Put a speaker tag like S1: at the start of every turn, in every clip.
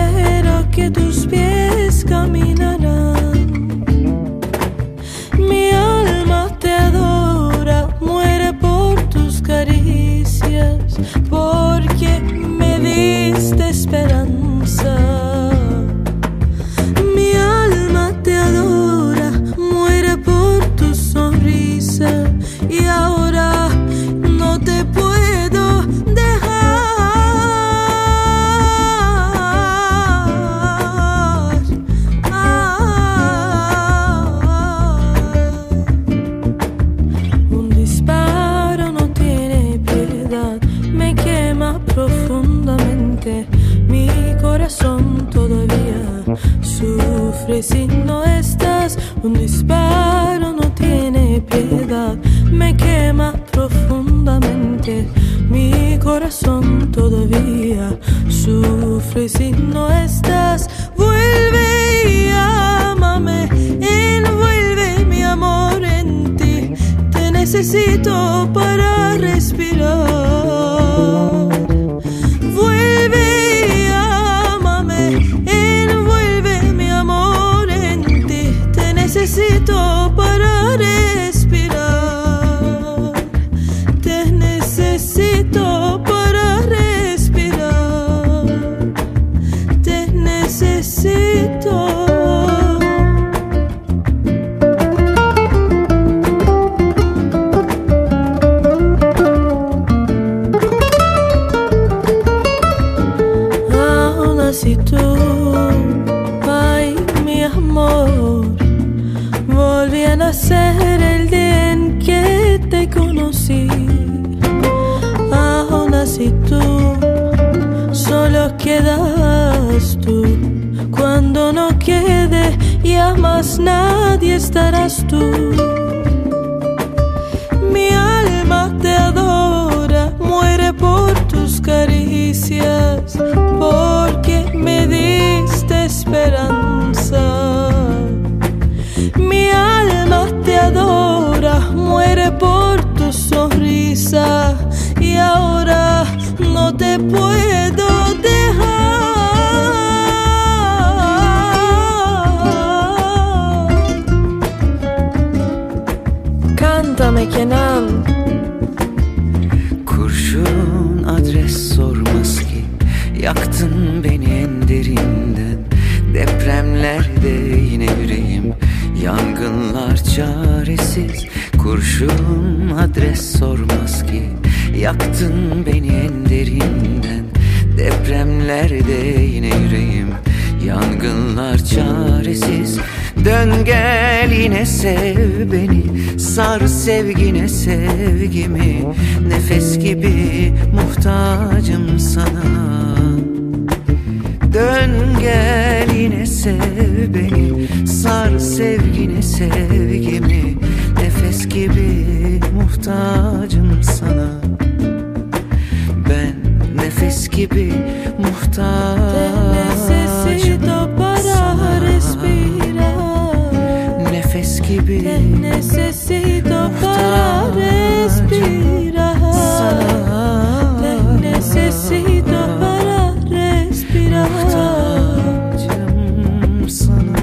S1: espero que tus pies caminarán. Mi alma te adora, muere por tus caricias, porque me diste esperanza. Mi alma te adora, muere por tu sonrisa, y ahora no te puedo dejar. Un disparo no tiene piedad, me quema profundamente. Mi corazón todavía sufre si no estás. Un disparo no tiene piedad, me quema profundamente. Mi corazón todavía sufre si no estás. Vuelve y ámame, envuelve mi amor en ti. Te necesito para respirar. Vuelve y ámame, envuelve mi amor en ti. Te necesito para respirar. Te necesito para respirar. Te necesito. Si tú, ay, mi amor, volví a nacer el día en que te conocí. Aún así tú, solo quedas tú. Cuando no quede ya más nadie, estarás tú. Mi alma te adora, muere por tus caricias, porque me diste esperanza. Mi alma te adora, muere por tu sonrisa, y ahora no te puedo dejar. Cántame Kenan.
S2: Kurşun adres sormaz ki, yaktın beni en derinden. Depremlerde yine yüreğim, yangınlar çaresiz. Kurşun adres sormaz ki, yaktın beni en derinden. Depremlerde yine yüreğim, yangınlar çaresiz. Dön gel yine sev beni, sar sevgine sevgimi. Nefes gibi muhtacım sana. Dön gel yine sev beni, sar sevgine sevgimi. Nefes gibi muhtacım sana. Ben nefes gibi muhtacım sana. Nefes gibi
S1: te necesito para respirar. Te necesito para respirar.
S2: Muhtacım sana.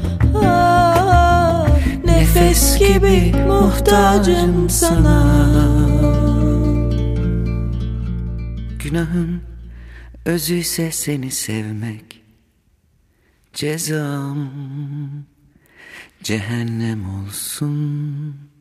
S1: Nefes gibi muhtacım sana.
S2: Günahın özüyse seni sevmek, cezam cehennem olsun.